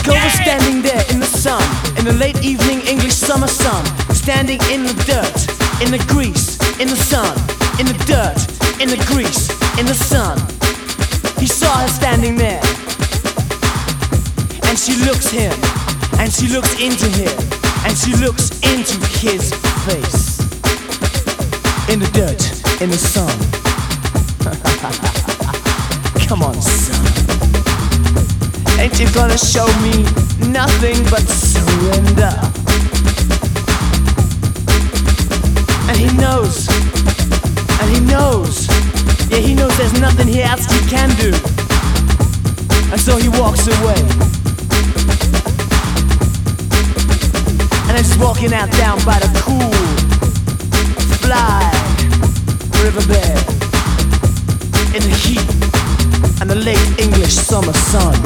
Nico was standing there in the sun, in the late evening English summer sun, standing in the dirt, in the grease, in the sun, in the dirt, in the grease, in the sun. He saw her standing there, and she looks him, and she looks into him, and she looks into his face. In the dirt, in the sun. Come on, son. Ain't you gonna show me nothing but surrender? And he knows, yeah, he knows there's nothing he else he can do. And so he walks away. And he's walking out down by the cool, fly riverbed, in the heat and the late English summer sun.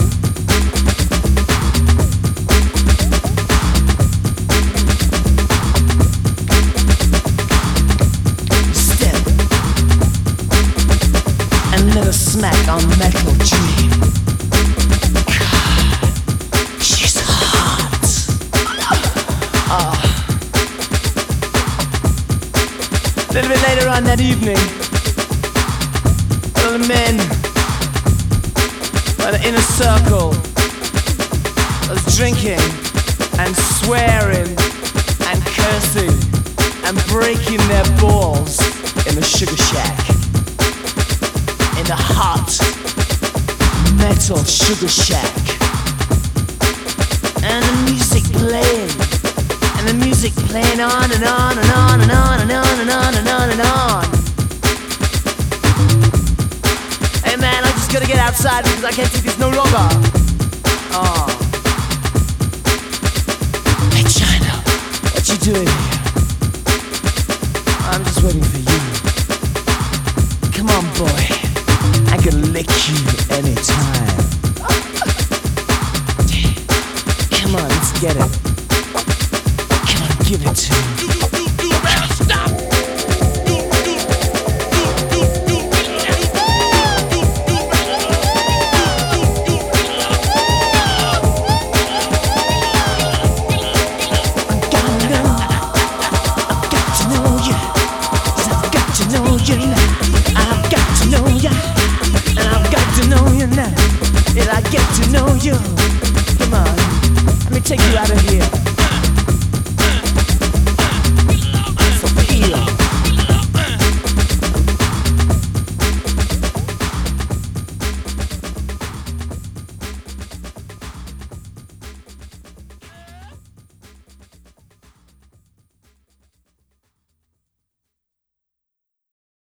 Step and let her smack on metal dream. God, she's hot. A little bit later on that evening, all the men by the inner circle was drinking and swearing and cursing and breaking their balls in the sugar shack, in the hot metal sugar shack. And the music playing, and the music playing on and on and on and on and on and on and on and on. Hey man, I just gotta get outside because I can't take this no longer. Oh. Hey China, what you doing here? I'm just waiting for you. Come on boy, I can lick you anytime. Come on, let's get it. Come on, give it to me. Stop! I've got to know ya, and I've got to know you now. Yeah, I get to know you. Come on, let me take you out of here.